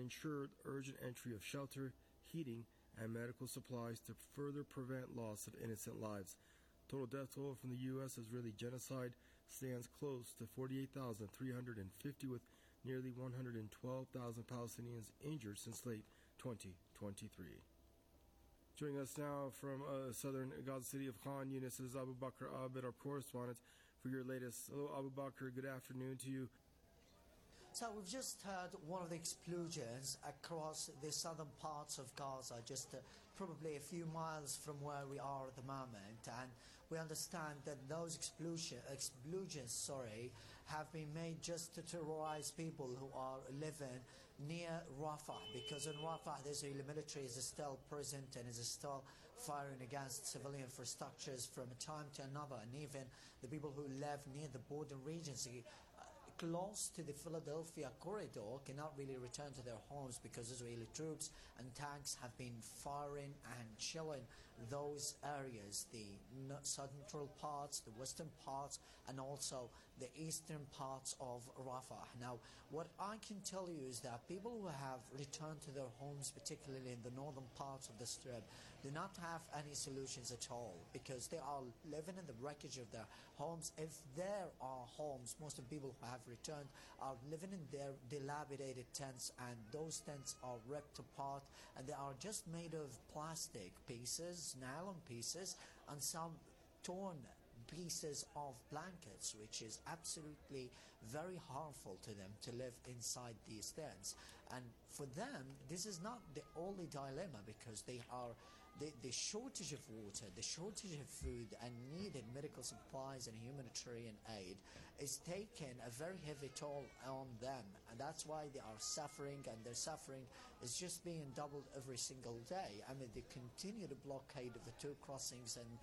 ensure urgent entry of shelter, heating, and medical supplies to further prevent loss of innocent lives. Total death toll from the U.S. Israeli genocide stands close to 48,350, with nearly 112,000 Palestinians injured since late 2023. Joining us now from southern Gaza City of Khan Yunis is Abu Bakr Abed, our correspondent, for your latest. Hello, Abu Bakr. Good afternoon to you. So we've just heard one of the explosions across the southern parts of Gaza, just probably a few miles from where we are at the moment, and we understand that those explosions have been made just to terrorize people who are living near Rafah, because in Rafah the Israeli military is still present and is still firing against civilian infrastructures from a time to another, and even the people who live near the border regions close to the Philadelphia corridor cannot really return to their homes because Israeli troops and tanks have been firing and shelling those areas, the central parts, the western parts, and also the eastern parts of Rafah. Now, what I can tell you is that people who have returned to their homes, particularly in the northern parts of the Strip, do not have any solutions at all, because they are living in the wreckage of their homes. If there are homes, most of the people who have returned are living in their dilapidated tents, and those tents are ripped apart, and they are just made of plastic pieces, nylon pieces, and some torn pieces of blankets, which is absolutely very harmful to them to live inside these tents. And for them, this is not the only dilemma, because they are the shortage of water, the shortage of food and needed medical supplies and humanitarian aid is taking a very heavy toll on them, and that's why they are suffering, and their suffering is just being doubled every single day. I mean, the continued blockade of the two crossings and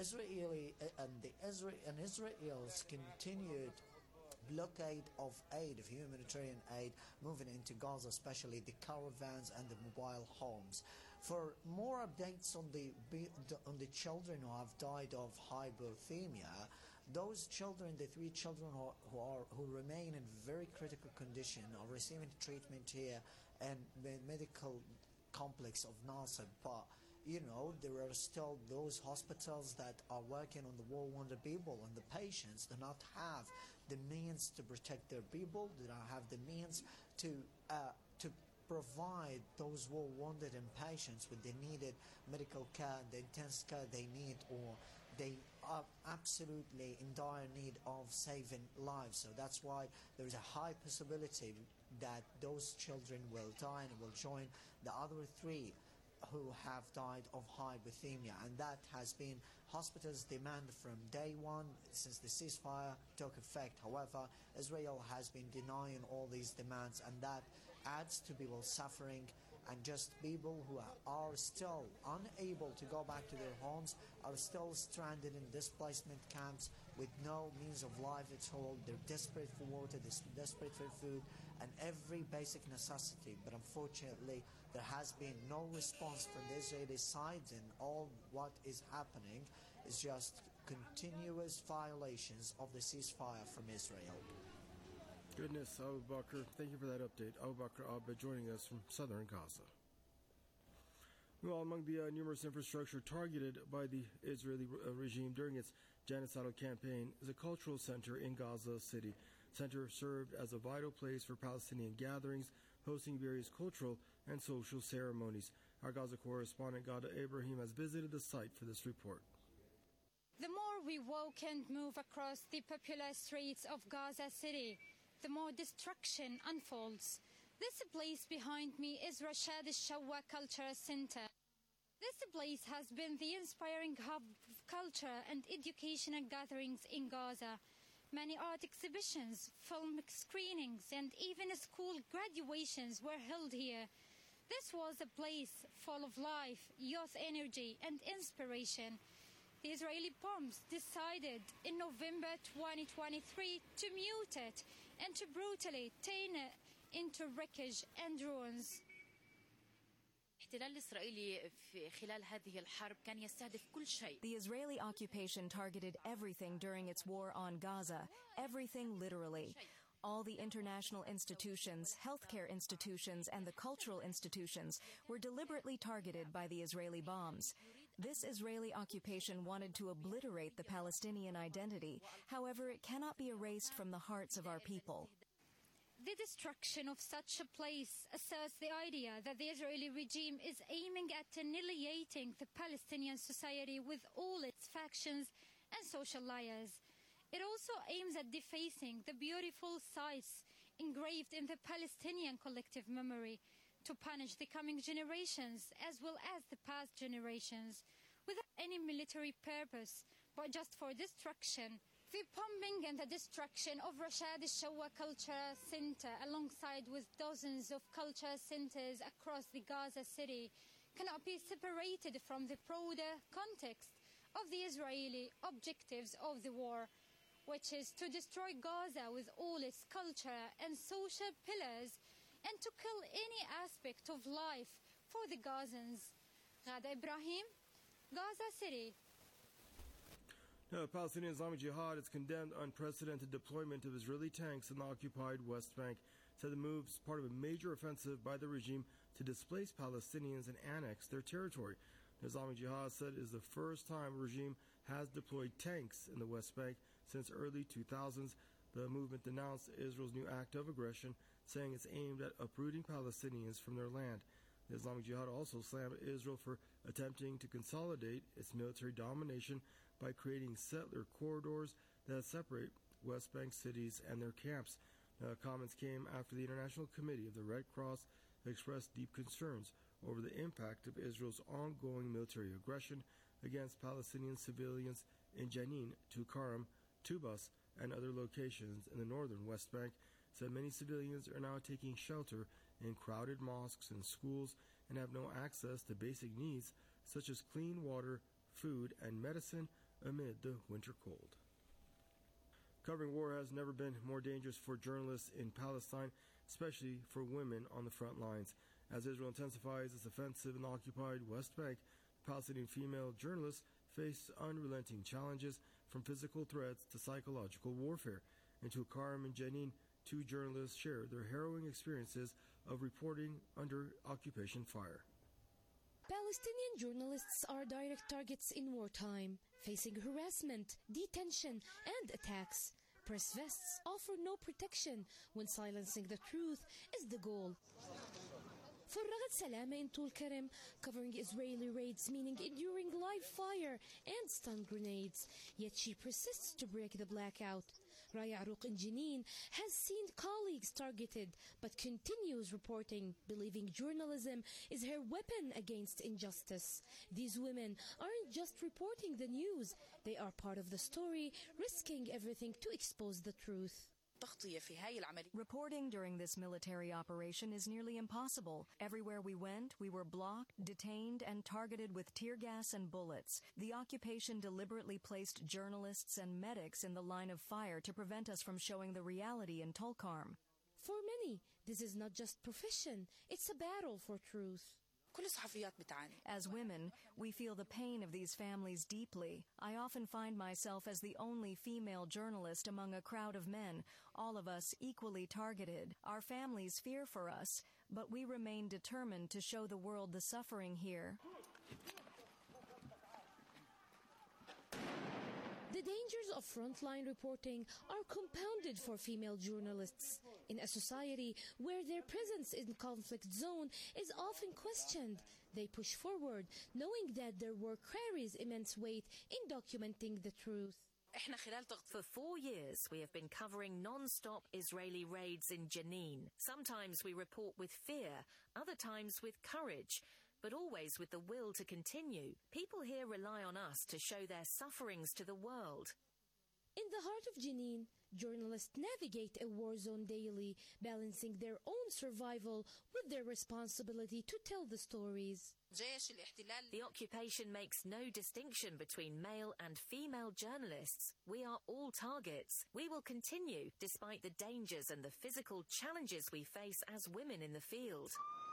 Israel's continued blockade of aid, of humanitarian aid, moving into Gaza, especially the caravans and the mobile homes. For more updates on the children who have died of hypothermia, those children, the 3 children who remain in very critical condition, are receiving treatment here in the medical complex of Nasser, but you know, there are still those hospitals that are working on the war-wounded people, and the patients do not have the means to protect their people, do not have the means to provide those war-wounded and patients with the needed medical care, the intense care they need, or they are absolutely in dire need of saving lives. So that's why there is a high possibility that those children will die and will join the other 3 who have died of hypothermia, and that has been hospitals' demand from day one since the ceasefire took effect. However, Israel has been denying all these demands, and that adds to people suffering, and just people who are still unable to go back to their homes, are still stranded in displacement camps with no means of life at all. They're desperate for water, they're desperate for food, and every basic necessity. But unfortunately, there has been no response from the Israeli side, and all what is happening is just continuous violations of the ceasefire from Israel. Goodness, Abu Bakr, thank you for that update. Abu Bakr Abed joining us from southern Gaza. Well, among the numerous infrastructure targeted by the Israeli regime during its genocidal campaign is a cultural center in Gaza City. The center served as a vital place for Palestinian gatherings, hosting various cultural and social ceremonies. Our Gaza correspondent Ghada Ibrahim has visited the site for this report. The more we walk and move across the popular streets of Gaza City, the more destruction unfolds. This place behind me is Rashad al-Shawwa Cultural Center. This place has been the inspiring hub of culture and educational gatherings in Gaza. Many art exhibitions, film screenings, and even school graduations were held here. This was a place full of life, youth energy, and inspiration. The Israeli bombs decided in November 2023 to mute it and to brutally turn it into wreckage and ruins. The Israeli occupation targeted everything during its war on Gaza, everything literally. All the international institutions, healthcare institutions, and the cultural institutions were deliberately targeted by the Israeli bombs. This Israeli occupation wanted to obliterate the Palestinian identity. However, it cannot be erased from the hearts of our people. The destruction of such a place asserts the idea that the Israeli regime is aiming at annihilating the Palestinian society with all its factions and social layers. It also aims at defacing the beautiful sites engraved in the Palestinian collective memory to punish the coming generations as well as the past generations without any military purpose but just for destruction. The bombing and the destruction of Rashad al-Shawwa Cultural Center alongside with dozens of cultural centers across the Gaza City cannot be separated from the broader context of the Israeli objectives of the war, which is to destroy Gaza with all its culture and social pillars and to kill any aspect of life for the Gazans. Ghada Ibrahim, Gaza City. Now, the Palestinian Islamic Jihad has condemned unprecedented deployment of Israeli tanks in the occupied West Bank, said the move is part of a major offensive by the regime to displace Palestinians and annex their territory. The Islamic Jihad said it is the first time the regime has deployed tanks in the West Bank since early 2000s. The movement denounced Israel's new act of aggression, saying it's aimed at uprooting Palestinians from their land. The Islamic Jihad also slammed Israel for attempting to consolidate its military domination by creating settler corridors that separate West Bank cities and their camps. Comments came after the International Committee of the Red Cross expressed deep concerns over the impact of Israel's ongoing military aggression against Palestinian civilians in Jenin, Tulkarm, Tubas, and other locations in the northern West Bank. Said many civilians are now taking shelter in crowded mosques and schools and have no access to basic needs such as clean water, food, and medicine amid the winter cold. Covering war has never been more dangerous for journalists in Palestine, especially for women on the front lines. As Israel intensifies its offensive in the occupied West Bank, Palestinian female journalists face unrelenting challenges from physical threats to psychological warfare. In Tulkarm and Jenin, two journalists shared their harrowing experiences of reporting under occupation fire. Palestinian journalists are direct targets in wartime, facing harassment, detention, and attacks. Press vests offer no protection when silencing the truth is the goal. For Ragad Salama in Tulkarm, covering Israeli raids meaning enduring live fire and stun grenades, yet she persists to break the blackout. Raya Aruq in Jenin has seen colleagues targeted but continues reporting, believing journalism is her weapon against injustice. These women aren't just reporting the news, they are part of the story, risking everything to expose the truth. Reporting during this military operation is nearly impossible. Everywhere we went, we were blocked, detained, and targeted with tear gas and bullets. The occupation deliberately placed journalists and medics in the line of fire to prevent us from showing the reality in Tulkarm. For many, this is not just profession, it's a battle for truth. As women, we feel the pain of these families deeply. I often find myself as the only female journalist among a crowd of men, all of us equally targeted. Our families fear for us, but we remain determined to show the world the suffering here. The dangers of frontline reporting are compounded for female journalists. In a society where their presence in conflict zone is often questioned, they push forward, knowing that their work carries immense weight in documenting the truth. For 4 years, we have been covering non-stop Israeli raids in Jenin. Sometimes we report with fear, other times with courage, but always with the will to continue. People here rely on us to show their sufferings to the world. In the heart of Jenin, journalists navigate a war zone daily, balancing their own survival with their responsibility to tell the stories. The occupation makes no distinction between male and female journalists. We are all targets. We will continue, despite the dangers and the physical challenges we face as women in the field.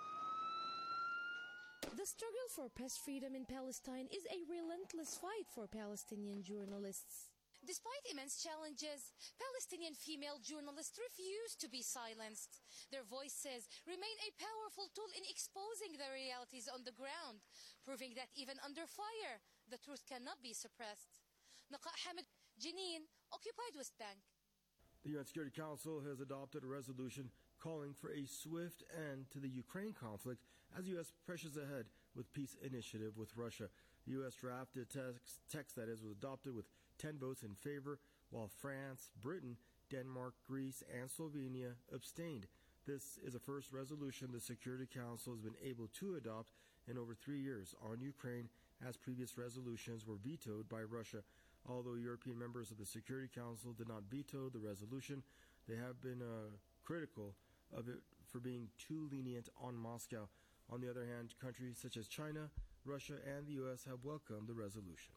The struggle for press freedom in Palestine is a relentless fight for Palestinian journalists. Despite immense challenges, Palestinian female journalists refuse to be silenced. Their voices remain a powerful tool in exposing the realities on the ground, proving that even under fire, the truth cannot be suppressed. Naqa Hamid, Jenin, Occupied West Bank. The UN Security Council has adopted a resolution calling for a swift end to the Ukraine conflict as the U.S. presses ahead with peace initiative with Russia. The U.S. drafted text that was adopted with 10 votes in favor, while France, Britain, Denmark, Greece, and Slovenia abstained. This is the first resolution the Security Council has been able to adopt in over 3 years on Ukraine, as previous resolutions were vetoed by Russia. Although European members of the Security Council did not veto the resolution, they have been critical of it for being too lenient on Moscow. On the other hand, countries such as China, Russia, and the U.S. have welcomed the resolution.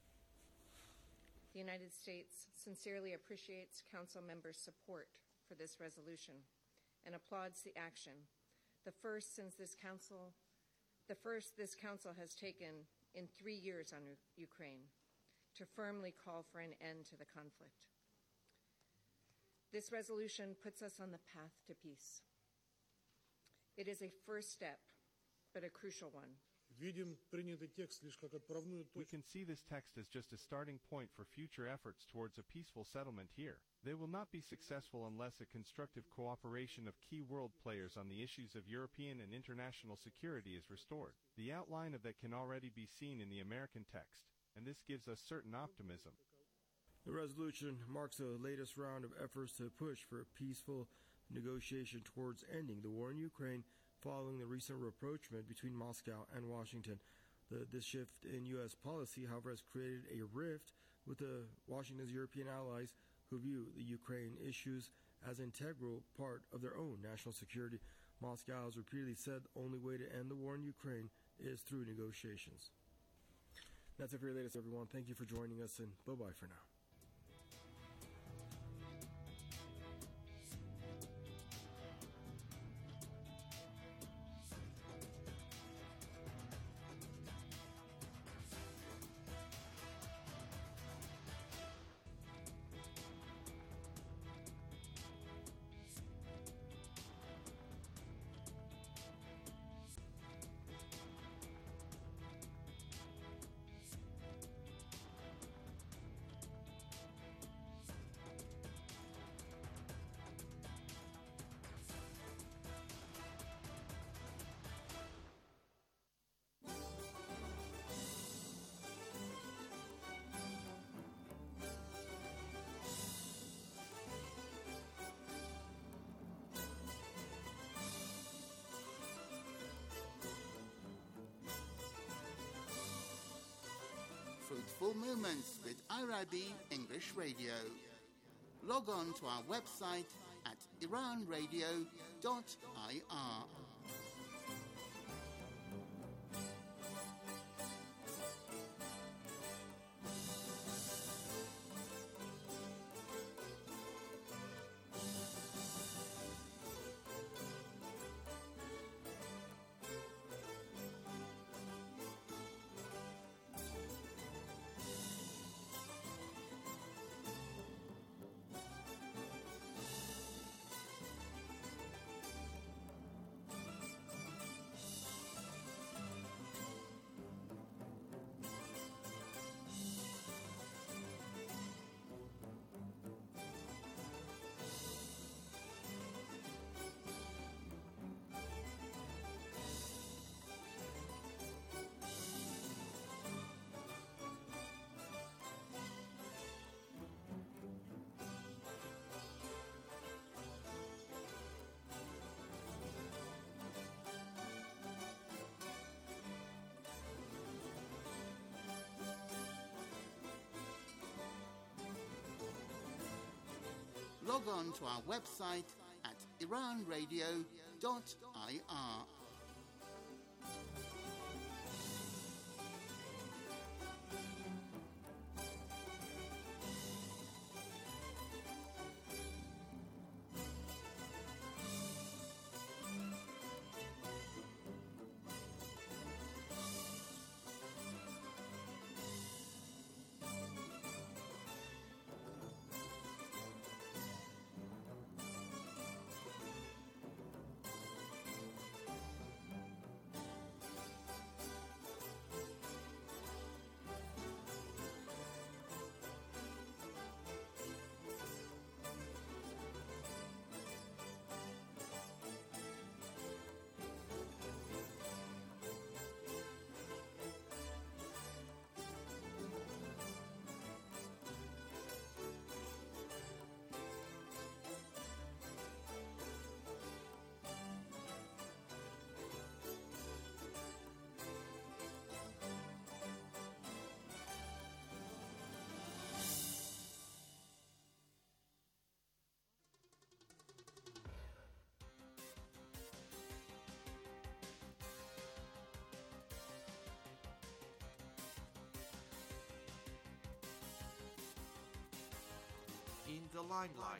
The United States sincerely appreciates Council members' support for this resolution and applauds the action, the first this Council has taken in 3 years on Ukraine, to firmly call for an end to the conflict. This resolution puts us on the path to peace. It is a first step, but a crucial one. We can see this text as just a starting point for future efforts towards a peaceful settlement here. They will not be successful unless a constructive cooperation of key world players on the issues of European and international security is restored. The outline of that can already be seen in the American text, and this gives us certain optimism. The resolution marks the latest round of efforts to push for a peaceful negotiation towards ending the war in Ukraine following the recent rapprochement between Moscow and Washington. This shift in U.S. policy, however, has created a rift with Washington's European allies who view the Ukraine issues as an integral part of their own national security. Moscow has repeatedly said the only way to end the war in Ukraine is through negotiations. That's it for your latest, everyone. Thank you for joining us, and bye-bye for now. Fruitful Moments with IRIB English Radio. Log on to our website at iranradio.ir. Log on to our website at iranradio.ir. the limelight.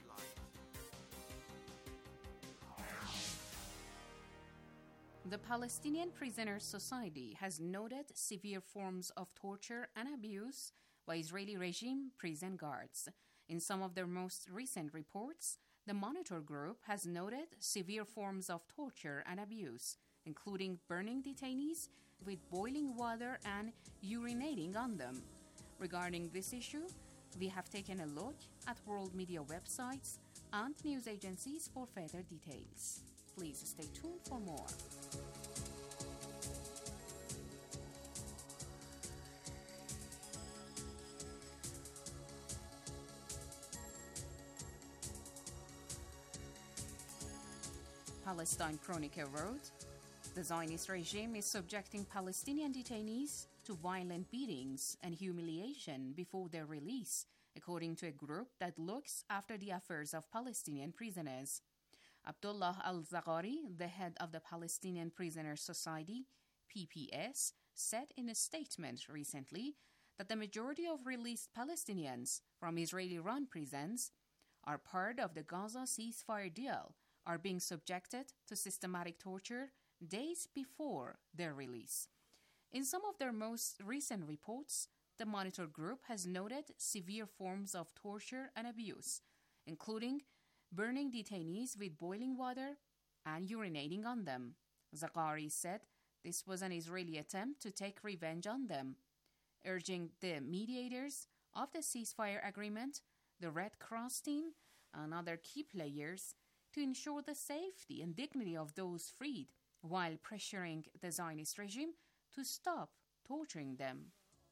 The Palestinian Prisoners Society has noted severe forms of torture and abuse by Israeli regime prison guards. In some of their most recent reports, the Monitor Group has noted severe forms of torture and abuse, including burning detainees with boiling water and urinating on them. Regarding this issue, we have taken a look at world media websites and news agencies for further details. Please stay tuned for more. Palestine Chronicle wrote, the Zionist regime is subjecting Palestinian detainees to violent beatings and humiliation before their release, according to a group that looks after the affairs of Palestinian prisoners. Abdullah al-Zaghari, the head of the Palestinian Prisoners Society, PPS, said in a statement recently that the majority of released Palestinians from Israeli-run prisons are part of the Gaza ceasefire deal, are being subjected to systematic torture days before their release. In some of their most recent reports, the Monitor Group has noted severe forms of torture and abuse, including burning detainees with boiling water and urinating on them. Zaghari said this was an Israeli attempt to take revenge on them, urging the mediators of the ceasefire agreement, the Red Cross team, and other key players to ensure the safety and dignity of those freed, while pressuring the Zionist regime to stop torturing them.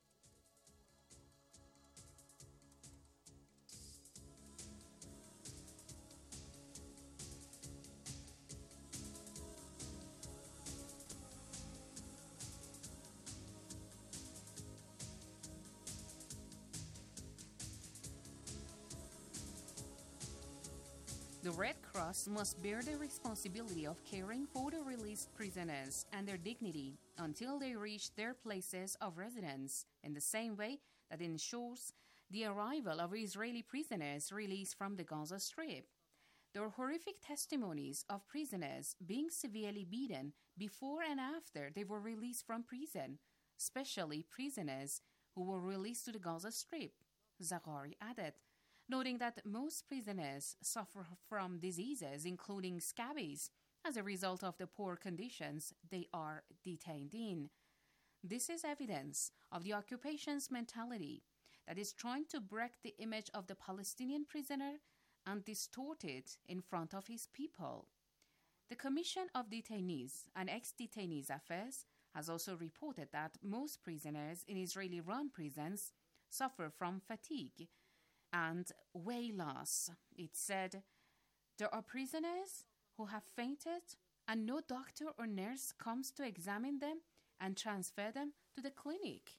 The Red Cross must bear the responsibility of caring for the released prisoners and their dignity until they reach their places of residence, in the same way that ensures the arrival of Israeli prisoners released from the Gaza Strip. There are horrific testimonies of prisoners being severely beaten before and after they were released from prison, especially prisoners who were released to the Gaza Strip, Zaghari added, noting that most prisoners suffer from diseases including scabies as a result of the poor conditions they are detained in. This is evidence of the occupation's mentality that is trying to break the image of the Palestinian prisoner and distort it in front of his people. The Commission of Detainees and Ex-Detainees Affairs has also reported that most prisoners in Israeli-run prisons suffer from fatigue and weight loss. It said, there are prisoners who have fainted and no doctor or nurse comes to examine them and transfer them to the clinic.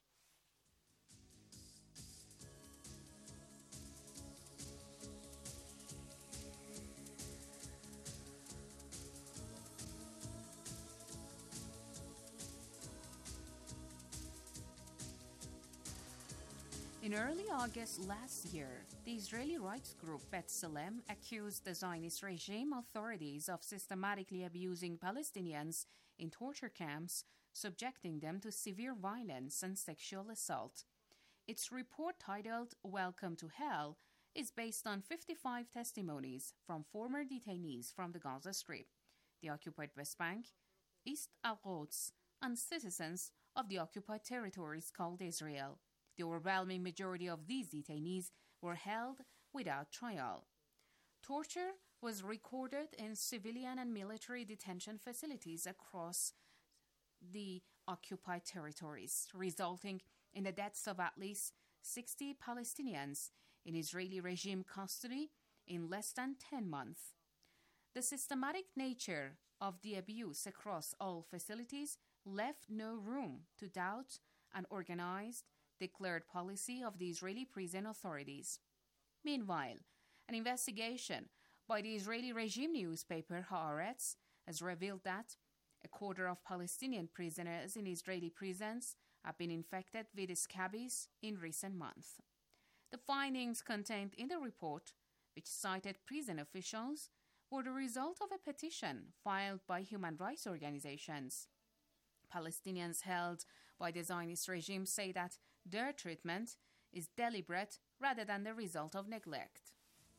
In early August last year, the Israeli rights group B'Tselem accused the Zionist regime authorities of systematically abusing Palestinians in torture camps, subjecting them to severe violence and sexual assault. Its report, titled Welcome to Hell, is based on 55 testimonies from former detainees from the Gaza Strip, the occupied West Bank, East Al-Quds, and citizens of the occupied territories called Israel. The overwhelming majority of these detainees were held without trial. Torture was recorded in civilian and military detention facilities across the occupied territories, resulting in the deaths of at least 60 Palestinians in Israeli regime custody in less than 10 months. The systematic nature of the abuse across all facilities left no room to doubt an organized, declared policy of the Israeli prison authorities. Meanwhile, an investigation by the Israeli regime newspaper Haaretz has revealed that a quarter of Palestinian prisoners in Israeli prisons have been infected with scabies in recent months. The findings contained in the report which cited prison officials, were the result of a petition filed by human rights organizations. Palestinians held by the Zionist regime say that their treatment is deliberate rather than the result of neglect.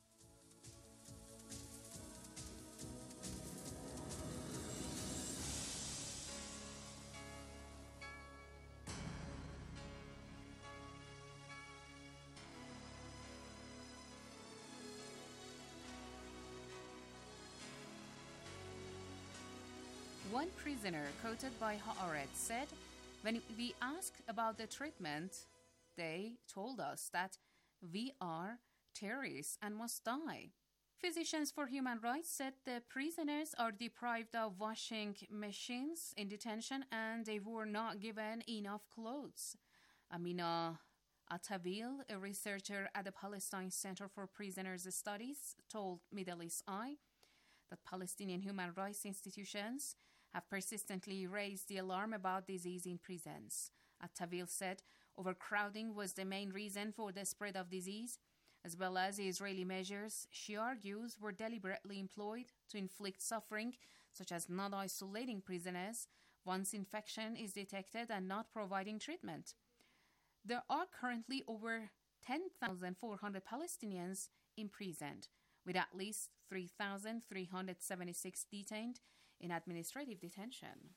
One prisoner quoted by Haaretz said, "When we asked about the treatment, they told us that we are terrorists and must die." Physicians for Human Rights said the prisoners are deprived of washing machines in detention and they were not given enough clothes. Amina Atawil, a researcher at the Palestine Center for Prisoners Studies, told Middle East Eye that Palestinian human rights institutions have persistently raised the alarm about disease in prisons. Atawil said overcrowding was the main reason for the spread of disease, as well as Israeli measures she argues were deliberately employed to inflict suffering, such as not isolating prisoners once infection is detected and not providing treatment. There are currently over 10,400 Palestinians imprisoned, with at least 3,376 detained in administrative detention.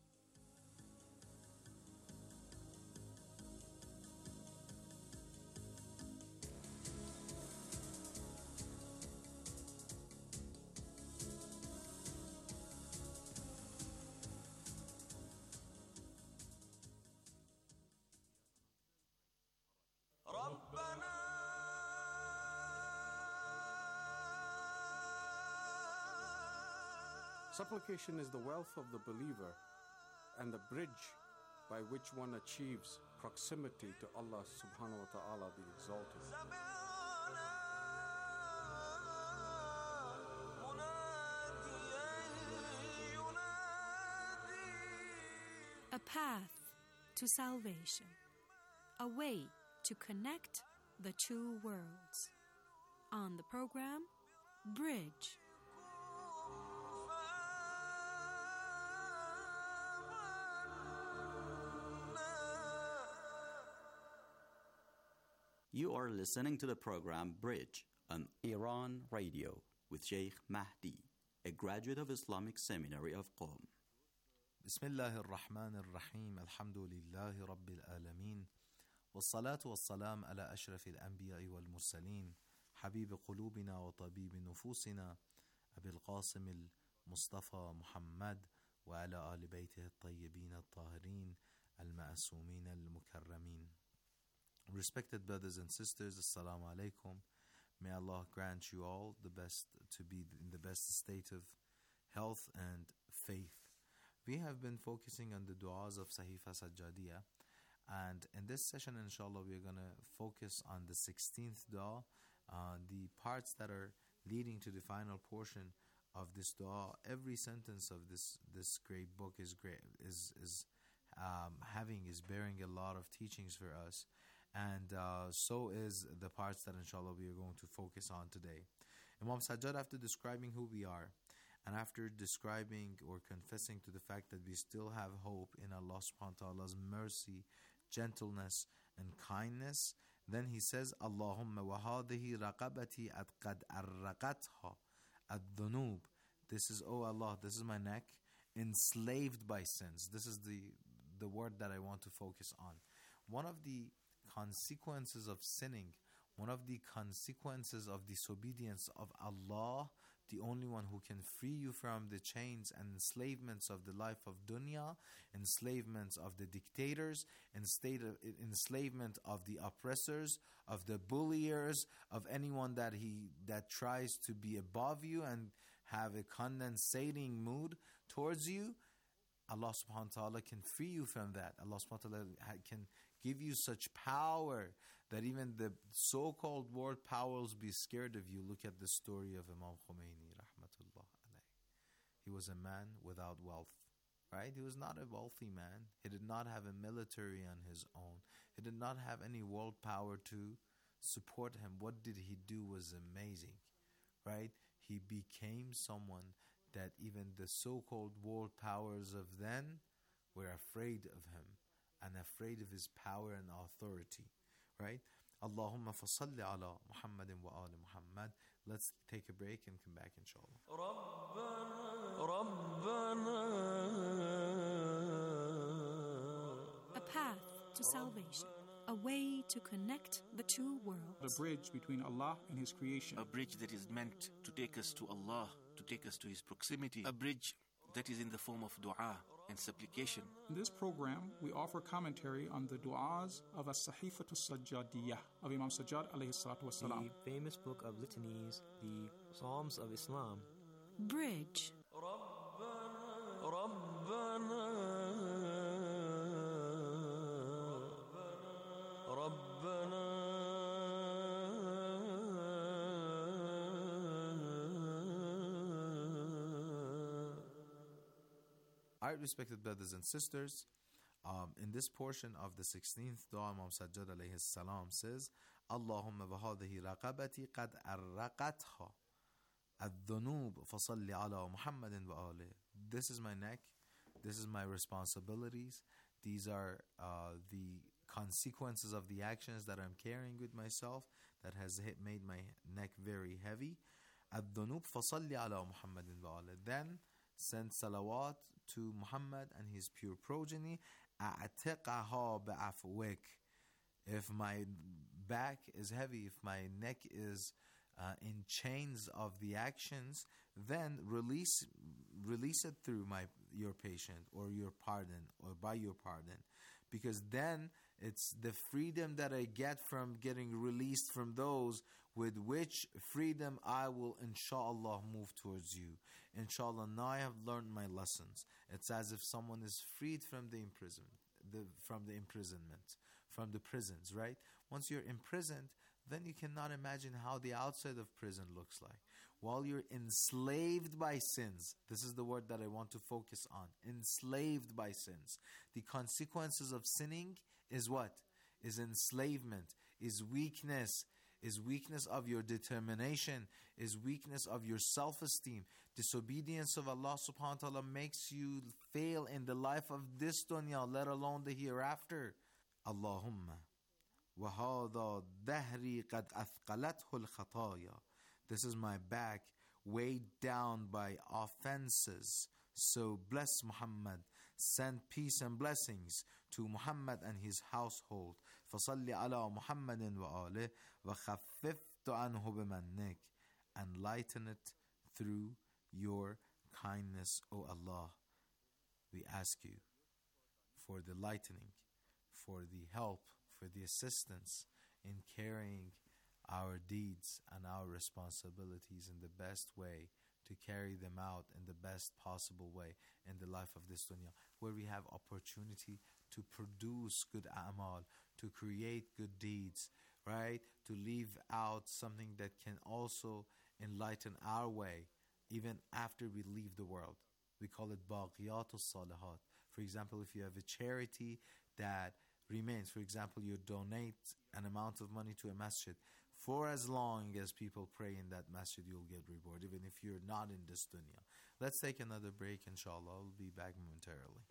Supplication is the wealth of the believer and the bridge by which one achieves proximity to Allah subhanahu wa ta'ala, the Exalted. A path to salvation, a way to connect the two worlds. On the program, Bridge. You are listening to the program Bridge on Iran Radio with Sheikh Mahdi, a graduate of Islamic Seminary of Qom. بسم الله الرحمن الرحيم الحمد لله رب العالمين والصلاة والسلام على أشرف الأنبياء والمرسلين حبيب قلوبنا وطبيب نفوسنا أبي القاسم المصطفى محمد وعلى آل بيته الطيبين الطاهرين المعصومين المكرمين. Respected brothers and sisters, Assalamu alaikum. May Allah grant you all the best, to be in the best state of health and faith. We have been focusing on the du'as of Sahifa Sajjadiyah, and in this session, inshallah, we are going to focus on the 16th dua, the parts that are leading to the final portion of this dua. Every sentence of this great book is bearing a lot of teachings for us. And so is the parts that inshallah we are going to focus on today. Imam Sajjad, after describing who we are, and after describing or confessing to the fact that we still have hope in Allah subhanahu wa ta'ala's mercy, gentleness and kindness, then he says, Allahumma wa hadhihi raqabati qad arraqatha ad-dhunub. This is, oh Allah, this is my neck, enslaved by sins. This is the word that I want to focus on. One of the consequences of sinning, one of the consequences of disobedience of Allah, the only one who can free you from the chains and enslavements of the life of dunya, enslavements of the dictators, enslavement of the oppressors, of the bulliers, of anyone that tries to be above you and have a condensating mood towards you. Allah subhanahu wa ta'ala can free you from that. Allah subhanahu wa ta'ala can give you such power that even the so-called world powers be scared of you. Look at the story of Imam Khomeini, rahmatullah alayh. He was a man without wealth, right? He was not a wealthy man. He did not have a military on his own. He did not have any world power to support him. What did he do was amazing. right? He became someone that even the so-called world powers of then were afraid of him and afraid of his power and authority, right? Allahumma fasalli ala Muhammadin wa ali Muhammad. Let's take a break and come back, inshallah. A path to salvation. A way to connect the two worlds. The bridge between Allah and His creation. A bridge that is meant to take us to Allah, to take us to His proximity. A bridge that is in the form of dua and supplication. In this program, we offer commentary on the du'as of As-Sahifatu Sajjadiyah of Imam Sajjad alayhi salatu wasalam. The famous book of litanies, the Psalms of Islam. Bridge. Alright, respected brothers and sisters, in this portion of the 16th dua, Imam Sajjad alayhi salam says, Allahumma vahadihi raqabati qad arraqatha ad-dhunub fasalli ala Muhammadin wa ali. This is my neck, this is my responsibilities, these are the consequences of the actions that I'm carrying with myself that has made my neck very heavy. Ad-dhunub fasalli ala Muhammadin wa ali. Then send salawat to Muhammad and his pure progeny. A'tiqaha bi'afwik. If my back is heavy, if my neck is in chains of the actions, then release it through your patient or your pardon or by your pardon, because then it's the freedom that I get from getting released from those with which freedom I will inshallah move towards you. Inshallah, now I have learned my lessons. It's as if someone is freed from the prisons, right? Once you're imprisoned, then you cannot imagine how the outside of prison looks like. While you're enslaved by sins, this is the word that I want to focus on. Enslaved by sins. The consequences of sinning is what? Is enslavement, is weakness of your determination, is weakness of your self-esteem. Disobedience of Allah subhanahu wa ta'ala makes you fail in the life of this dunya, let alone the hereafter. Allahumma wa hadha dahri qad athqalathu al-khataya. This is my back weighed down by offenses. So bless Muhammad. Send peace and blessings to Muhammad and his household. فَصَلِّ عَلَى مُحَمَّدٍ وَآلِهِ وَخَفِّفْتُ عَنْهُ بِمَنِّكَ. And lighten it through your kindness, O Allah. We ask you for the lightening, for the help, for the assistance in carrying our deeds and our responsibilities in the best way, to carry them out in the best possible way in the life of this dunya, where we have opportunity to produce good a'mal, to create good deeds, right? To leave out something that can also enlighten our way even after we leave the world. We call it baqiyatus salihat. For example, if you have a charity that remains, for example, you donate an amount of money to a masjid, for as long as people pray in that masjid, you'll get reward, even if you're not in this dunya. Let's take another break, inshallah. I'll be back momentarily.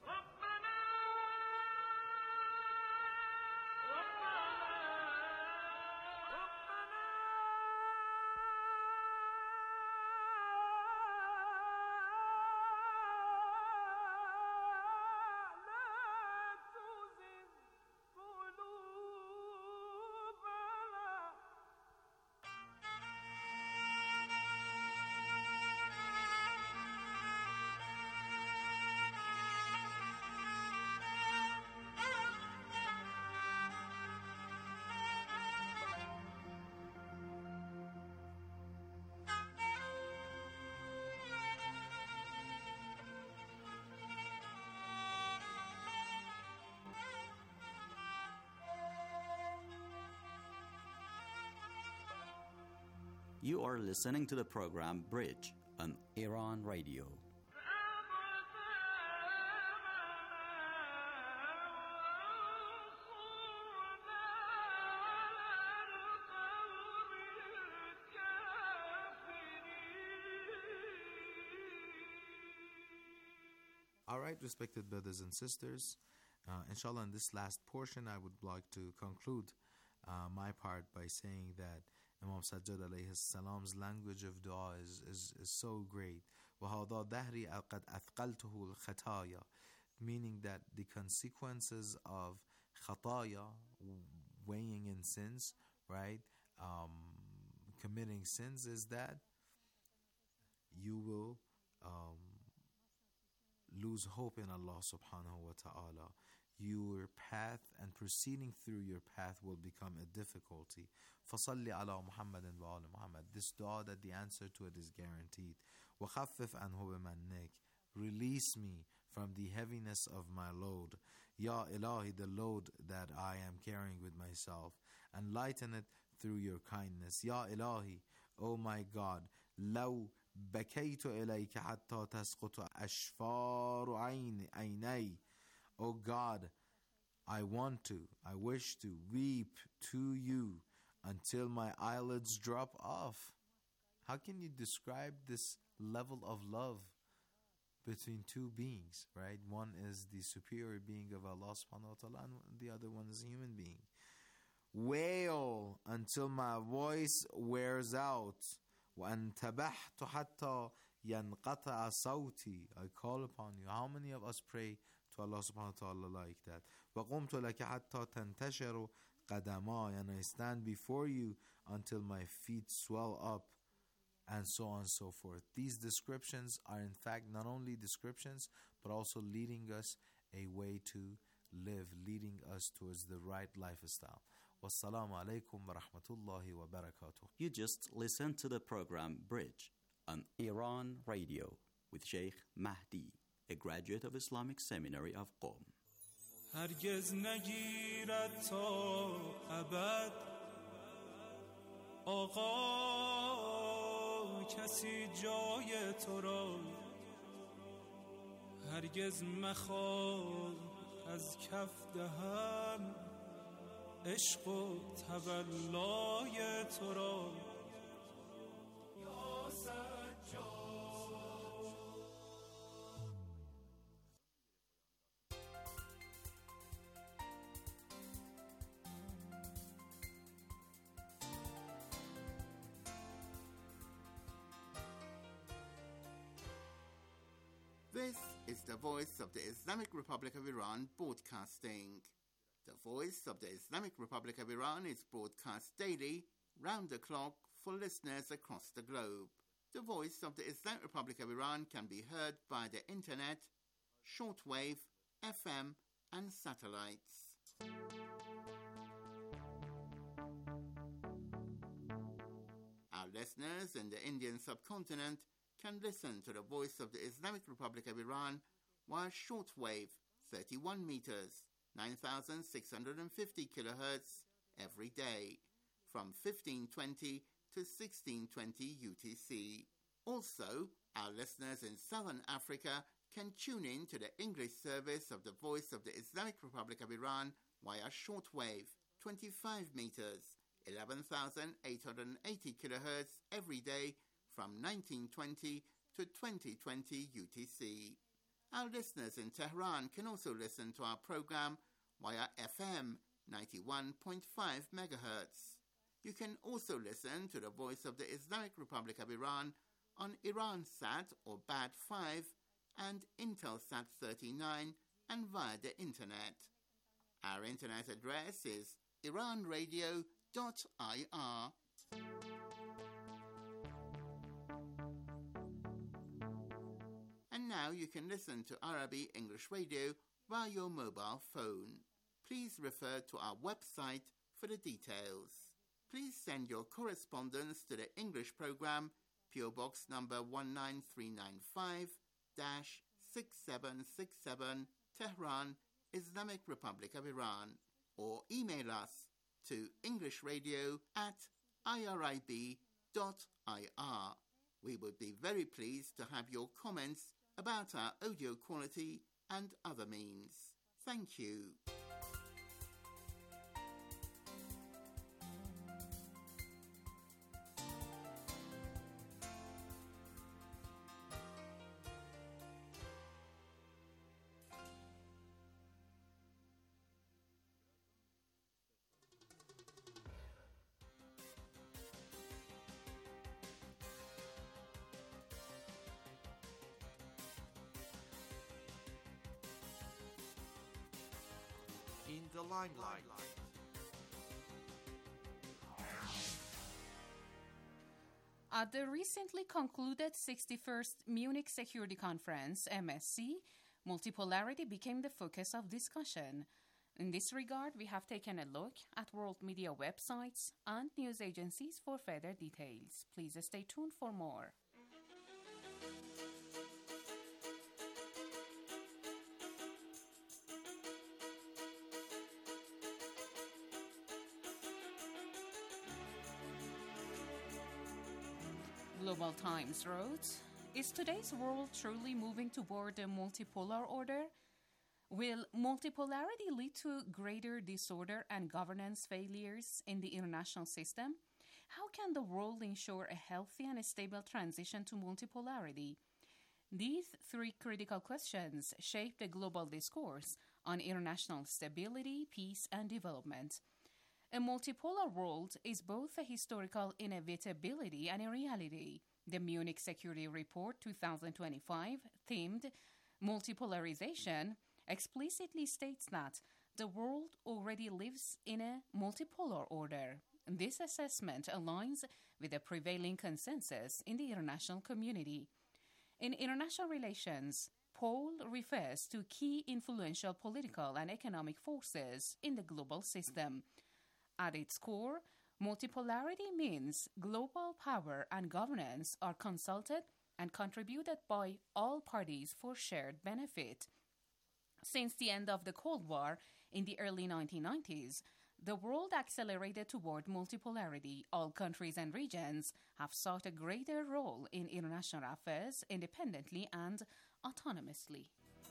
You are listening to the program Bridge on Iran Radio. All right, respected brothers and sisters, inshallah, in this last portion, I would like to conclude my part by saying that Imam Sajjad alayhi salam's language of dua is so great. وَهَذَا دَهْرِي قَدْ أَثْقَلْتُهُ الْخَطَايَا, meaning that the consequences of khataya, weighing in sins, right, committing sins, is that you will lose hope in Allah subhanahu wa ta'ala. Your path and proceeding through your path will become a difficulty. فَصَلِّ عَلَى مُحَمَّدٍ وَآلِ مُحَمَّدٍ. This dua, that the answer to it is guaranteed. وَخَفِّفْ عَنْهُ بِمَنِّكَ. Release me from the heaviness of my load. Ya Ilahi, the load that I am carrying with myself, and lighten it through your kindness. Ya Ilahi, O my God, لو بكيت إليك حتى تسقط أشفار عيني. O God, I wish to weep to you until my eyelids drop off. How can you describe this level of love between two beings, right? One is the superior being of Allah subhanahu wa ta'ala, and the other one is a human being. Wail until my voice wears out. وَأَنْتَبَحْتُ حَتَّى يَنْقَطَعَ صَوْتِي. I call upon you. How many of us pray to Allah subhanahu wa ta'ala like that? وَقُمْتُ لَكَ حَتَّى تَنْتَشِرُ قَدَمَاي. And I stand before you until my feet swell up, and so on and so forth. These descriptions are in fact not only descriptions, but also leading us a way to live, leading us towards the right lifestyle. Wassalamu alaikum wa rahmatullahi wa barakatuh. You just listened to the program Bridge on Iran Radio with Sheikh Mahdi, a graduate of Islamic Seminary of Qom. هرگز نگیرد تا ابد آقا کسی جای تو را هرگز مخواه از کف دهم عشق و تولای تو را یا سجاد. This is the Voice of the Islamic Republic of Iran broadcasting. The Voice of the Islamic Republic of Iran is broadcast daily, round the clock, for listeners across the globe. The Voice of the Islamic Republic of Iran can be heard by the internet, shortwave, FM, and satellites. Our listeners in the Indian subcontinent can listen to the Voice of the Islamic Republic of Iran via shortwave 31 meters, 9,650 kilohertz every day from 1520 to 1620 UTC. Also, our listeners in Southern Africa can tune in to the English service of the Voice of the Islamic Republic of Iran via shortwave 25 meters, 11,880 kilohertz every day from 1920 to 2020 UTC. Our listeners in Tehran can also listen to our program via FM 91.5 MHz. You can also listen to the Voice of the Islamic Republic of Iran on Iransat or BAD 5 and Intelsat 39 and via the internet. Our internet address is iranradio.ir. And now you can listen to Arabic English Radio via your mobile phone. Please refer to our website for the details. Please send your correspondence to the English program, PO Box number 19395-6767, Tehran, Islamic Republic of Iran, or email us to englishradio@irib.ir. We would be very pleased to have your comments about our audio quality and other means. Thank you. the limelight. At the recently concluded 61st Munich Security Conference, MSC, multipolarity became the focus of discussion. In this regard, we have taken a look at world media websites and news agencies for further details. Please stay tuned for more. Global Times wrote, "Is today's world truly moving toward a multipolar order? Will multipolarity lead to greater disorder and governance failures in the international system? How can the world ensure a healthy and stable transition to multipolarity?" These three critical questions shape the global discourse on international stability, peace, and development. A multipolar world is both a historical inevitability and a reality. The Munich Security Report 2025, themed Multipolarization, explicitly states that the world already lives in a multipolar order. This assessment aligns with the prevailing consensus in the international community. In international relations, pole refers to key influential political and economic forces in the global system. At its core, multipolarity means global power and governance are consulted and contributed by all parties for shared benefit. Since the end of the Cold War in the early 1990s, the world accelerated toward multipolarity. All countries and regions have sought a greater role in international affairs independently and autonomously.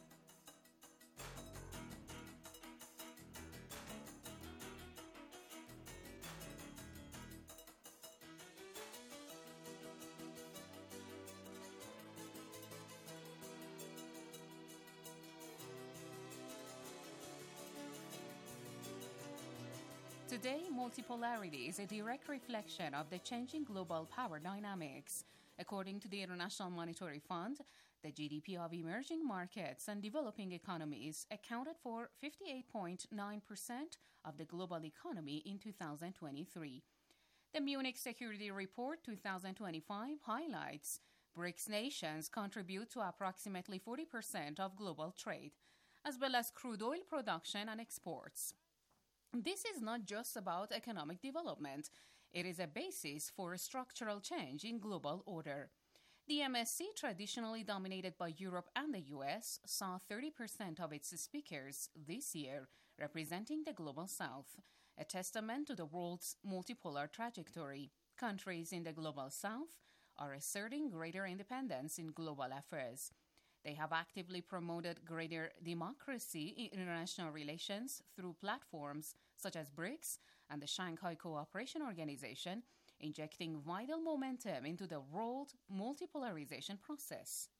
Today, multipolarity is a direct reflection of the changing global power dynamics. According to the International Monetary Fund, the GDP of emerging markets and developing economies accounted for 58.9% of the global economy in 2023. The Munich Security Report 2025 highlights BRICS nations contribute to approximately 40% of global trade, as well as crude oil production and exports. This is not just about economic development. It is a basis for a structural change in global order. The MSC, traditionally dominated by Europe and the US, saw 30% of its speakers this year representing the Global South, a testament to the world's multipolar trajectory. Countries in the Global South are asserting greater independence in global affairs. They have actively promoted greater democracy in international relations through platforms such as BRICS and the Shanghai Cooperation Organization, injecting vital momentum into the world multipolarization process.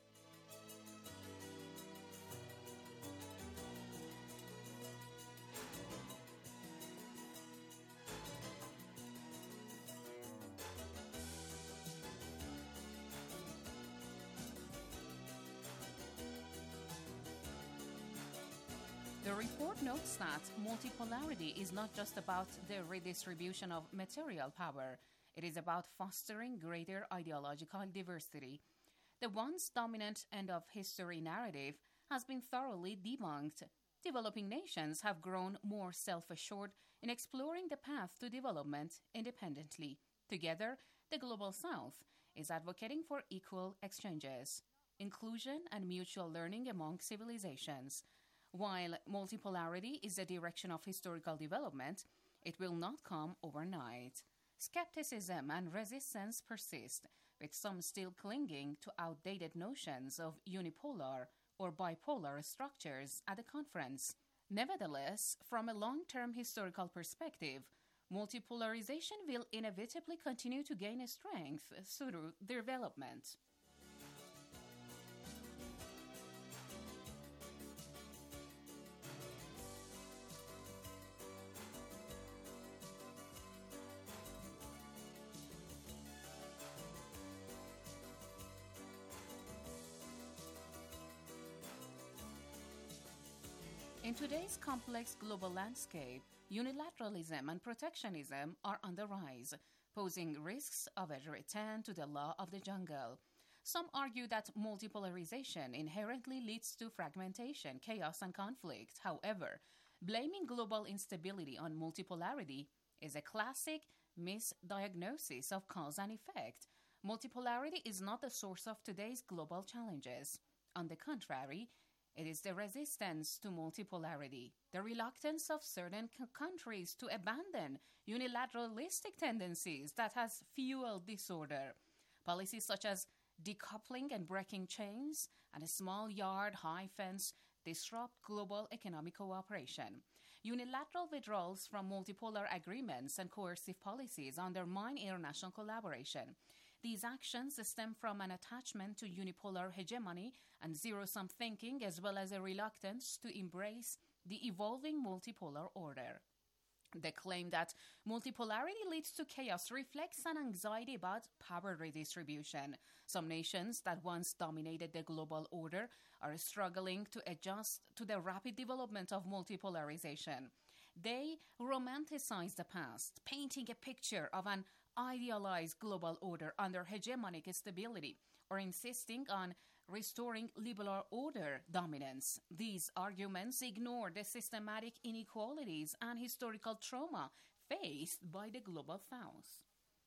The report notes that multipolarity is not just about the redistribution of material power, it is about fostering greater ideological diversity. The once dominant end of history narrative has been thoroughly debunked. Developing nations have grown more self-assured in exploring the path to development independently. Together, the Global South is advocating for equal exchanges, inclusion, and mutual learning among civilizations. While multipolarity is the direction of historical development, it will not come overnight. Skepticism and resistance persist, with some still clinging to outdated notions of unipolar or bipolar structures at the conference. Nevertheless, from a long-term historical perspective, multipolarization will inevitably continue to gain strength through development. In today's complex global landscape, unilateralism and protectionism are on the rise, posing risks of a return to the law of the jungle. Some argue that multipolarization inherently leads to fragmentation, chaos, and conflict. However, blaming global instability on multipolarity is a classic misdiagnosis of cause and effect. Multipolarity is not the source of today's global challenges. On the contrary, it is the resistance to multipolarity, the reluctance of certain countries to abandon unilateralistic tendencies that has fueled disorder. Policies such as decoupling and breaking chains and a small yard high fence disrupt global economic cooperation. Unilateral withdrawals from multipolar agreements and coercive policies undermine international collaboration. These actions stem from an attachment to unipolar hegemony and zero-sum thinking, as well as a reluctance to embrace the evolving multipolar order. The claim that multipolarity leads to chaos reflects an anxiety about power redistribution. Some nations that once dominated the global order are struggling to adjust to the rapid development of multipolarization. They romanticize the past, painting a picture of an idealized global order under hegemonic stability, or insisting on restoring liberal order dominance. These arguments ignore the systematic inequalities and historical trauma faced by the global South.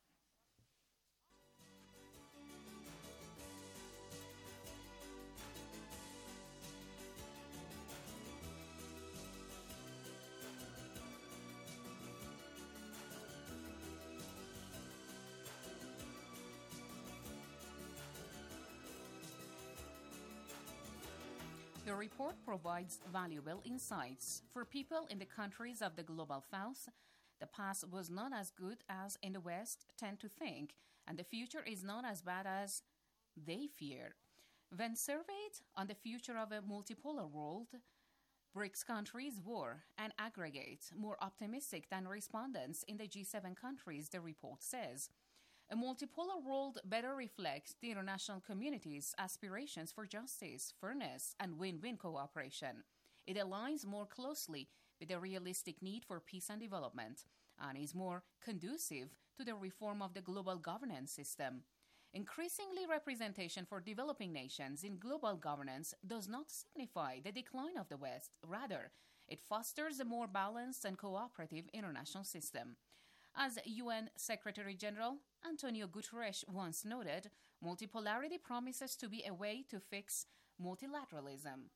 The report provides valuable insights. For people in the countries of the global South, the past was not as good as in the West tend to think, and the future is not as bad as they fear. When surveyed on the future of a multipolar world, BRICS countries were, an aggregate, more optimistic than respondents in the G7 countries, the report says. A multipolar world better reflects the international community's aspirations for justice, fairness, and win-win cooperation. It aligns more closely with the realistic need for peace and development, and is more conducive to the reform of the global governance system. Increasingly, representation for developing nations in global governance does not signify the decline of the West. Rather, it fosters a more balanced and cooperative international system. As UN Secretary General Antonio Guterres once noted, multipolarity promises to be a way to fix multilateralism.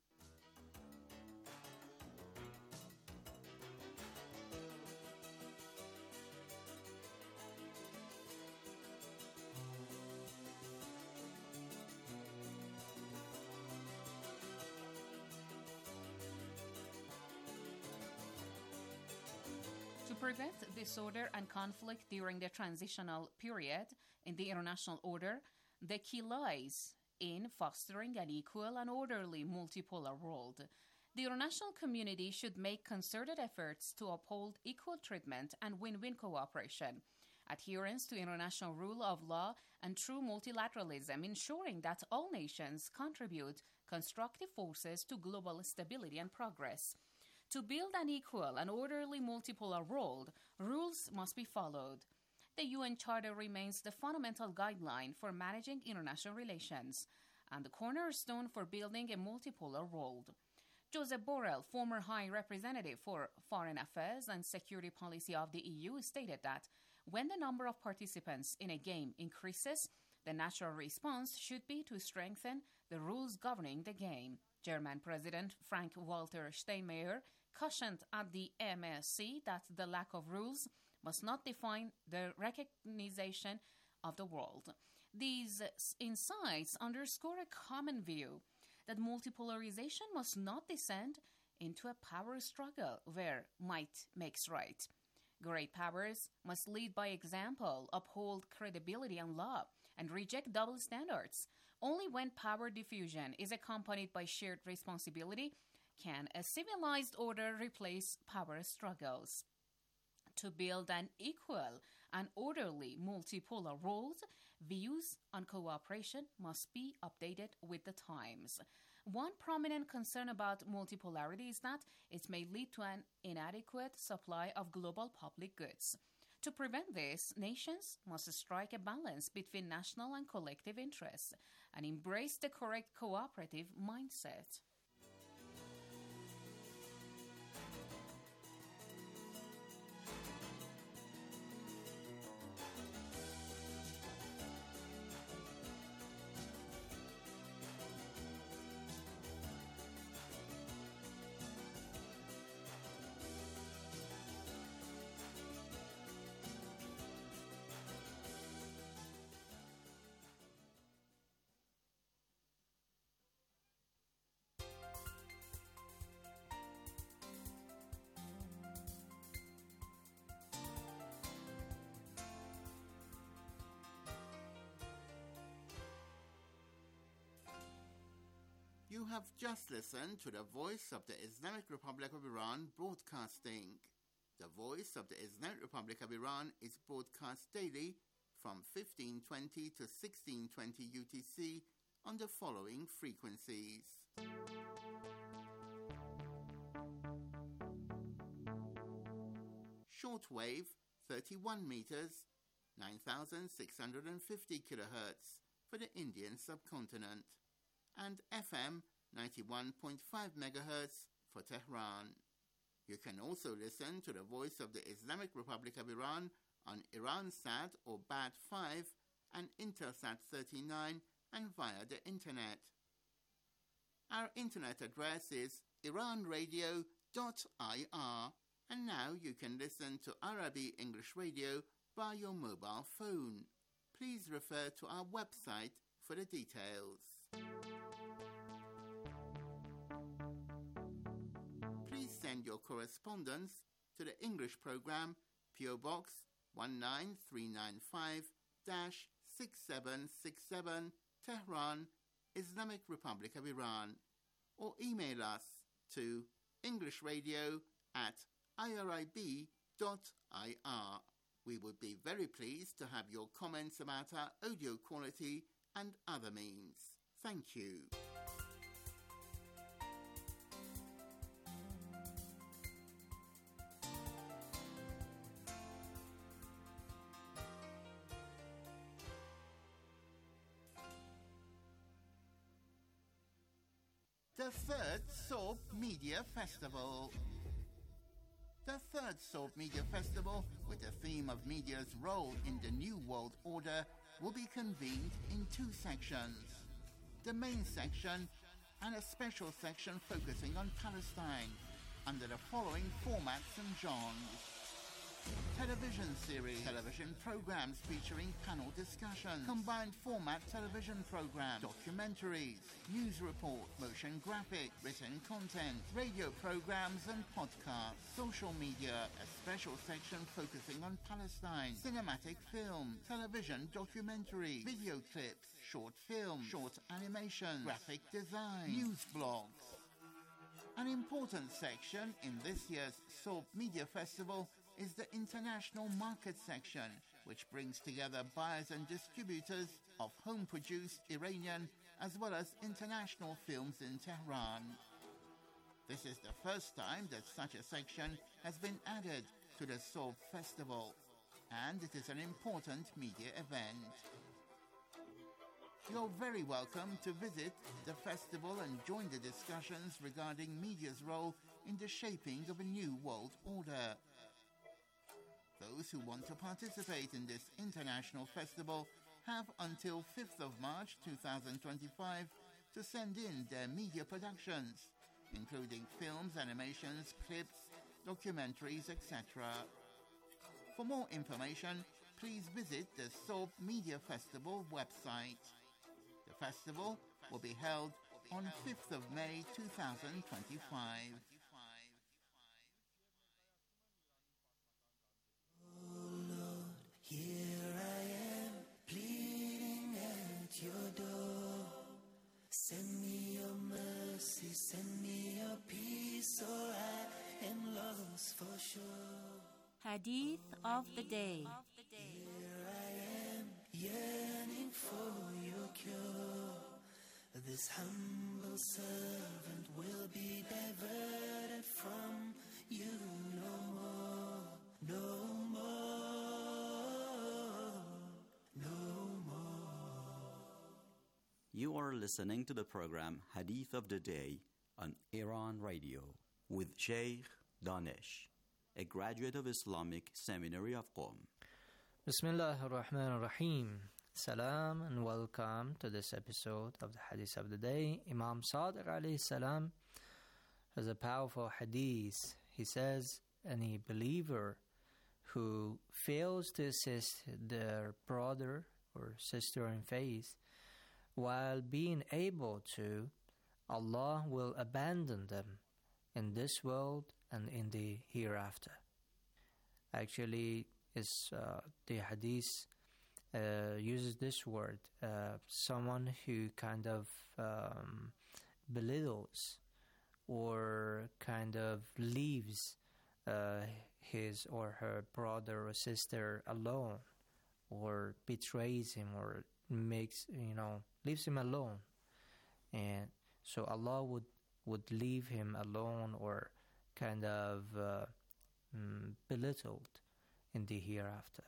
To prevent disorder and conflict during the transitional period in the international order, the key lies in fostering an equal and orderly multipolar world. The international community should make concerted efforts to uphold equal treatment and win-win cooperation, adherence to international rule of law, and true multilateralism, ensuring that all nations contribute constructive forces to global stability and progress. To build an equal and orderly multipolar world, rules must be followed. The UN Charter remains the fundamental guideline for managing international relations and the cornerstone for building a multipolar world. Josep Borrell, former High Representative for Foreign Affairs and Security Policy of the EU, stated that when the number of participants in a game increases, the natural response should be to strengthen the rules governing the game. German President Frank-Walter Steinmeier cautioned at the MSC that the lack of rules must not define the recognition of the world. These insights underscore a common view that multipolarization must not descend into a power struggle where might makes right. Great powers must lead by example, uphold credibility and law, and reject double standards. Only when power diffusion is accompanied by shared responsibility can a civilized order replace power struggles. To build an equal and orderly multipolar world, views on cooperation must be updated with the times. One prominent concern about multipolarity is that it may lead to an inadequate supply of global public goods. To prevent this, nations must strike a balance between national and collective interests and embrace the correct cooperative mindset. You have just listened to the Voice of the Islamic Republic of Iran broadcasting. The Voice of the Islamic Republic of Iran is broadcast daily from 1520 to 1620 UTC on the following frequencies. Shortwave 31 meters, 9,650 kilohertz for the Indian subcontinent, and FM 91.5 megahertz for Tehran. You can also listen to the Voice of the Islamic Republic of Iran on Iransat or BAT5 and Intelsat 39 and via the internet. Our internet address is iranradio.ir, and now you can listen to Arabi English Radio by your mobile phone. Please refer to our website for the details. Please send your correspondence to the English program, PO Box 19395-6767, Tehran, Islamic Republic of Iran, or email us to englishradio@irib.ir. We would be very pleased to have your comments about our audio quality and other means. Thank you. The third Sorb Media Festival. The third Sorb Media Festival, with the theme of media's role in the New World Order, will be convened in two sections. The main section and a special section focusing on Palestine, under the following formats and genres. Television series, television programs featuring panel discussion, combined format television programs, documentaries, news report, motion graphic, written content, radio programs and podcasts, social media, a special section focusing on Palestine, cinematic film, television documentary, video clips, short film, short animation, graphic design, news blogs. An important section in this year's Sorb Media Festival is the International Market section, which brings together buyers and distributors of home-produced Iranian as well as international films in Tehran. This is the first time that such a section has been added to the Sorb Festival, and it is an important media event. You're very welcome to visit the festival and join the discussions regarding media's role in the shaping of a new world order. Those who want to participate in this international festival have until 5th of March 2025 to send in their media productions, including films, animations, clips, documentaries, etc. For more information, please visit the Sorb Media Festival website. The festival will be held on 5th of May 2025. Here I am, pleading at your door. Send me your mercy, send me your peace, or I am lost for sure. Hadith of the Day. Here I am, yearning for your cure. This humble servant will be diverted from you no more, no more, no more. You are listening to the program Hadith of the Day on Iran Radio with Sheikh Danish, a graduate of Islamic Seminary of Qom. Bismillah ar-Rahman ar-Rahim. Salam and welcome to this episode of the Hadith of the Day. Imam Sadiq alayhi salam has a powerful hadith. He says, any believer who fails to assist their brother or sister in faith while being able to, Allah will abandon them in this world and in the hereafter. Actually, the hadith uses this word, someone who kind of belittles or kind of leaves his or her brother or sister alone, or betrays him, or leaves him alone. And so Allah would leave him alone or kind of belittled in the hereafter.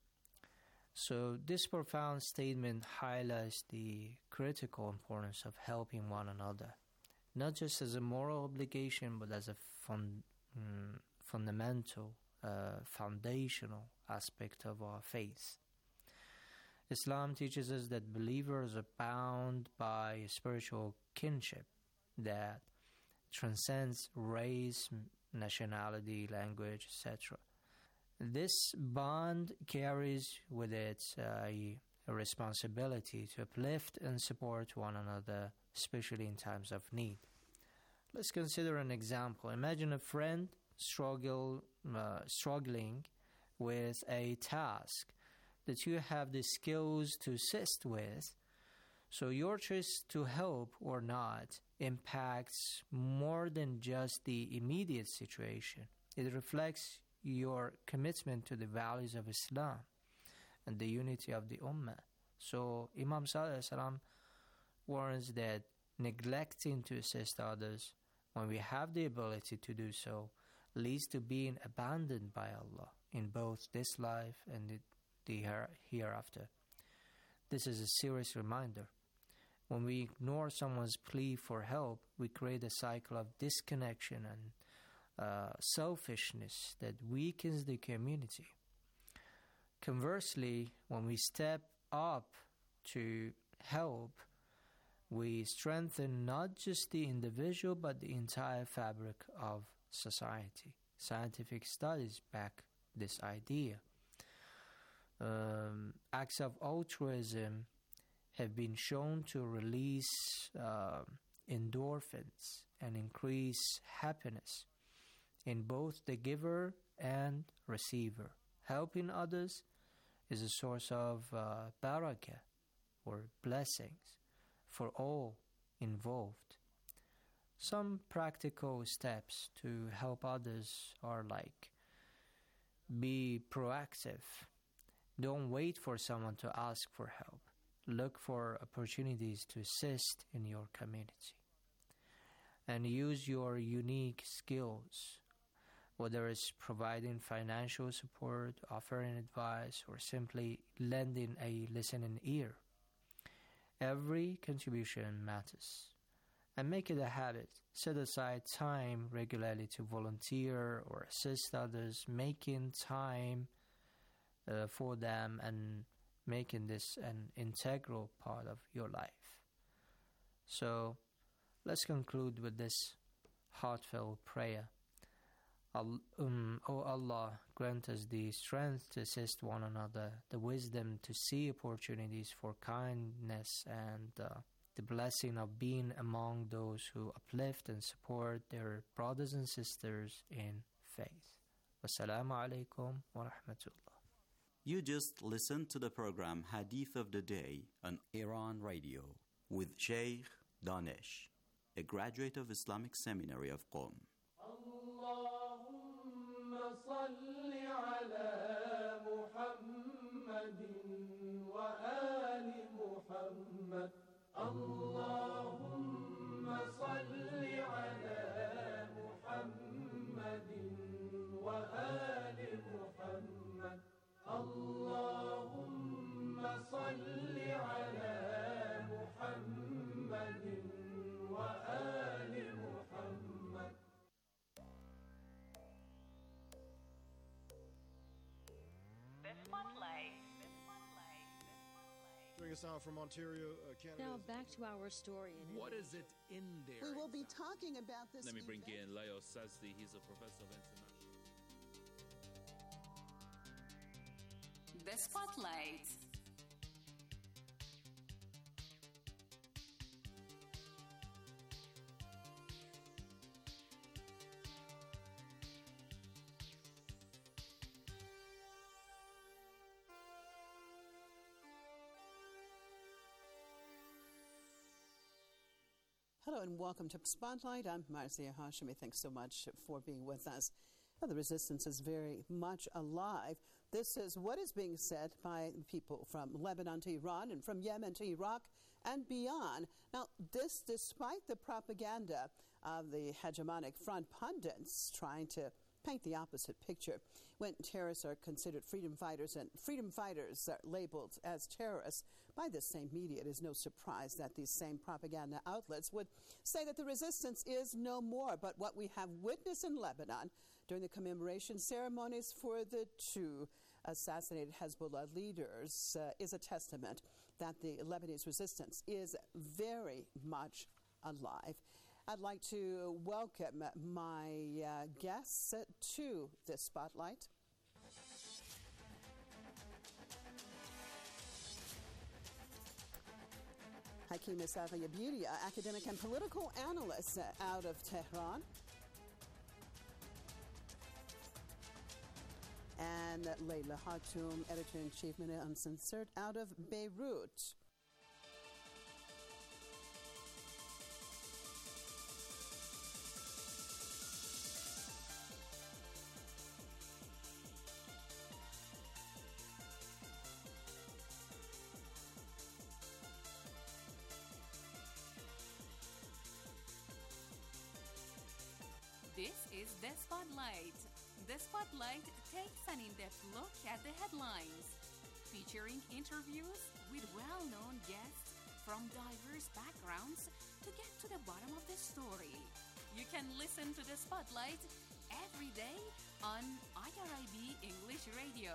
So this profound statement highlights the critical importance of helping one another, not just as a moral obligation, but as a fundamental, foundational aspect of our faith. Islam teaches us that believers are bound by a spiritual kinship that transcends race, nationality, language, etc. This bond carries with it a responsibility to uplift and support one another, especially in times of need. Let's consider an example. Imagine a friend struggling with a task that you have the skills to assist with. So your choice to help or not impacts more than just the immediate situation. It reflects your commitment to the values of Islam and the unity of the Ummah. So Imam Sallallahu warns that neglecting to assist others when we have the ability to do so leads to being abandoned by Allah in both this life and the hereafter. This is a serious reminder. When we ignore someone's plea for help, we create a cycle of disconnection and selfishness that weakens the community. Conversely, when we step up to help, we strengthen not just the individual but the entire fabric of society. Scientific studies back this idea. Acts of altruism have been shown to release endorphins and increase happiness in both the giver and receiver. Helping others is a source of barakah, or blessings, for all involved. Some practical steps to help others are like: be proactive. Don't wait for someone to ask for help. Look for opportunities to assist in your community. And use your unique skills, whether it's providing financial support, offering advice, or simply lending a listening ear. Every contribution matters. And make it a habit. Set aside time regularly to volunteer or assist others, making time for them and making this an integral part of your life. So, let's conclude with this heartfelt prayer. O Allah, grant us the strength to assist one another, the wisdom to see opportunities for kindness, and the blessing of being among those who uplift and support their brothers and sisters in faith. Wassalamu alaikum wa rahmatullah. You just listened to the program Hadith of the Day on Iran Radio with Sheikh Danish, a graduate of Islamic Seminary of Qom. Allahumma salli ala Muhammadin wa ali Muhammad. Allah joining us now from Ontario, Canada. Now back to our story. What is it in there? We will be talking about this. Let me bring in Leo Sazdi. He's a professor of international. The Spotlight. Hello and welcome to Spotlight. I'm Marzieh Hashemi. Thanks so much for being with us. Well, the resistance is very much alive. This is what is being said by people from Lebanon to Iran and from Yemen to Iraq and beyond. Now, this despite the propaganda of the hegemonic front pundits trying to paint the opposite picture. When terrorists are considered freedom fighters and freedom fighters are labeled as terrorists by the same media, it is no surprise that these same propaganda outlets would say that the resistance is no more. But what we have witnessed in Lebanon during the commemoration ceremonies for the two assassinated Hezbollah leaders is a testament that the Lebanese resistance is very much alive. I'd like to welcome my guests to this spotlight. Hakeem Safayebudia, academic and political analyst out of Tehran. And Leila Hatoum, editor-in-chief, Minna Uncensored, out of Beirut. This is The Spotlight. The Spotlight takes an in-depth look at the headlines, featuring interviews with well-known guests from diverse backgrounds to get to the bottom of the story. You can listen to The Spotlight every day on IRIB English Radio.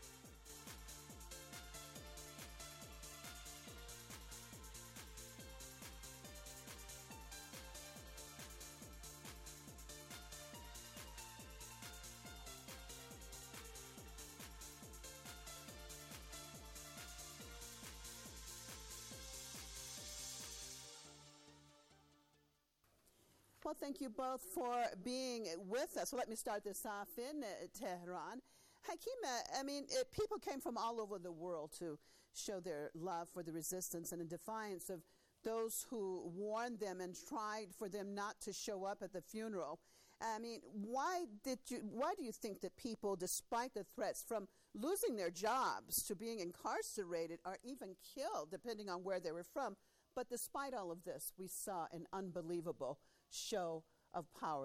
Well, thank you both for being with us. Well, let me start this off in Tehran. Hakeem, people came from all over the world to show their love for the resistance and in defiance of those who warned them and tried for them not to show up at the funeral. Why do you think that people, despite the threats from losing their jobs to being incarcerated or even killed, depending on where they were from, but despite all of this, we saw an unbelievable show of power?